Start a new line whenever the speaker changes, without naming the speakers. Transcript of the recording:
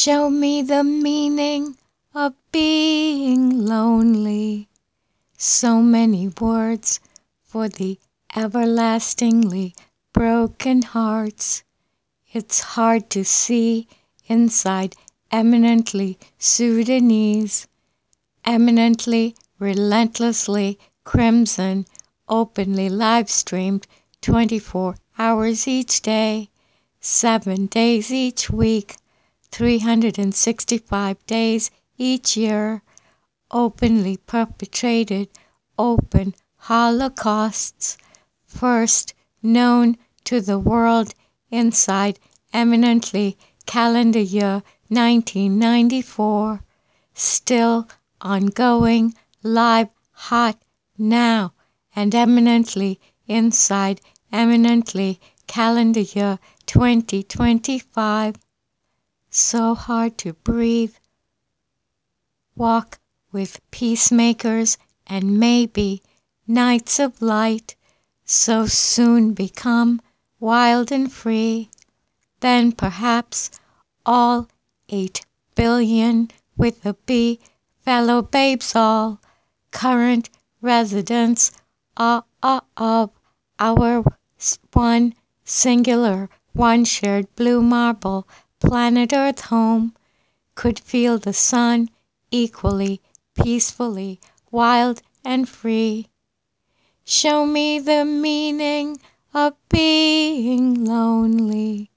Show me the meaning of being lonely. So many words for the everlastingly broken hearts. It's hard to see inside eminently Sudanese, eminently, relentlessly crimson, openly live-streamed 24 hours each day, 7 days each week, 365 days each year, openly perpetrated open holocausts, first known to the world inside eminently calendar year 1994, still ongoing, live, hot now, and eminently inside eminently calendar year 2025. So hard to breathe. Walk with peacemakers and maybe knights of light, so soon become wild and free. Then perhaps all 8 billion with a B fellow babes, all current residents of our one singular, one shared blue marble planet Earth home, could feel the sun equally, peacefully, wild and free. Show me the meaning of being lonely.